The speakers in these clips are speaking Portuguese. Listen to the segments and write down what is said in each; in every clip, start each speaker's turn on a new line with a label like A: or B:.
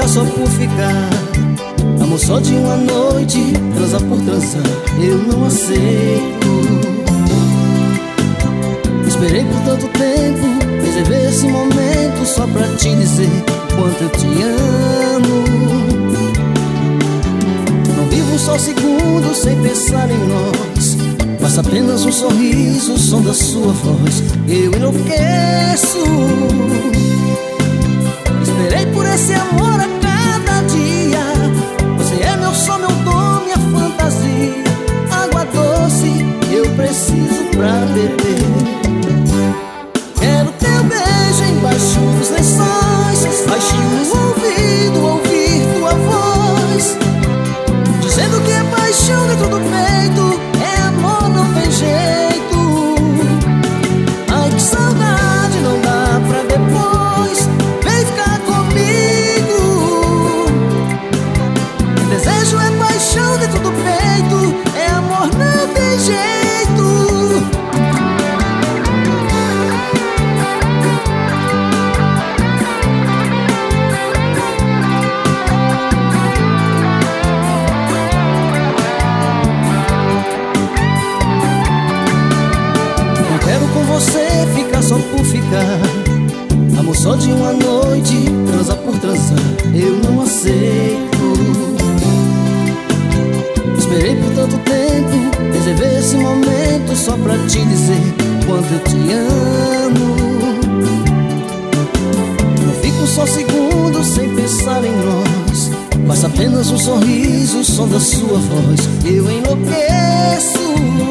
A: só por ficar. Amor só de uma noite, transar por transar, eu não aceito. Esperei por tanto tempo, reservei esse momento só pra te dizer quanto eu te amo. Não vivo só segundo sem pensar em nós, basta apenas um sorriso, o som da sua voz, eu enlouqueço. Esperei por esse amor a cada dia, você é meu som, meu dom, minha fantasia. Água doce eu preciso pra beber. Quero teu beijo embaixo dos lençóis, baixinho no ouvido, ouvir tua voz, dizendo que é paixão dentro do peito, é amor, não tem jeito. Ai que saudade, não dá pra depois, vem ficar comigo. Desejo é paixão dentro do peito, é amor, não tem jeito. Você fica só por ficar, amor só de uma noite, transar por transar, eu não aceito. Esperei por tanto tempo, reservei esse momento só pra te dizer quanto eu te amo. Não fico só segundos sem pensar em nós, basta apenas um sorriso, o som da sua voz, eu enlouqueço.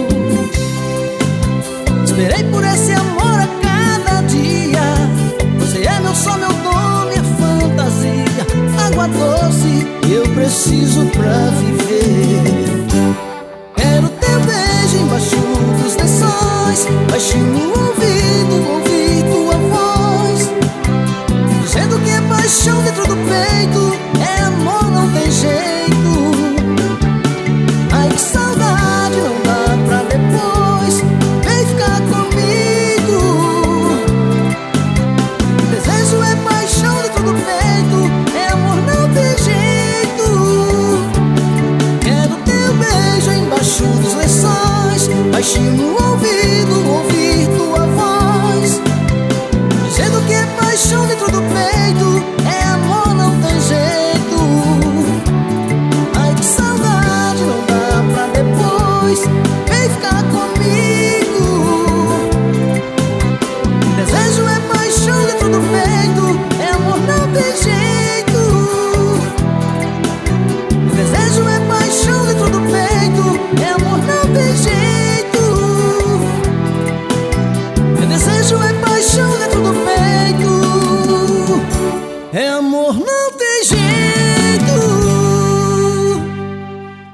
A: Esperei por esse amor a cada dia, você é meu som, meu dom, minha fantasia. Água doce eu preciso pra viver. Quero teu beijo embaixo dos lençóis, baixinho no ouvido, ouvir tua voz, dizendo que é paixão dentro do peito, é amor, não tem jeito. Ai que saudade, não dá pra depois, vem ficar comigo. Desejo é paixão dentro do peito, é amor, não tem jeito. Quero teu beijo embaixo dos lençóis, baixinho no ouvido, ouvir tua voz, dizendo que é paixão dentro do peito, é